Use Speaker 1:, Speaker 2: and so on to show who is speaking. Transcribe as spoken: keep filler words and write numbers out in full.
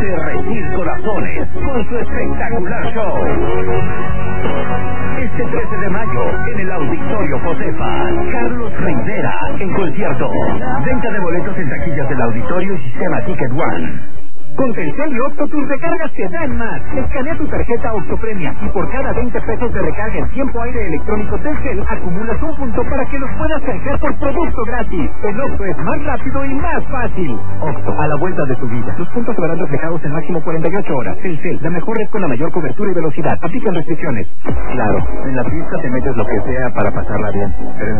Speaker 1: derretir corazones con su espectacular show. Este trece de mayo, en el Auditorio Josefa, Carlos Rivera en concierto. Venta de boletos en taquillas del auditorio y sistema Ticket One. Con Telcel y Octo, tus recargas te dan más. Escanea tu tarjeta Octopremia y por cada veinte pesos de recarga en tiempo aire electrónico Telcel, acumulas un punto para que los puedas canjear por producto gratis. El Octo es más rápido y más fácil. Octo, a la vuelta de tu vida. Los puntos se verán reflejados en máximo cuarenta y ocho horas. Telcel, la mejor red con la mayor cobertura y velocidad. Aplican restricciones. Claro, en la pista te metes lo que sea para pasarla bien, pero en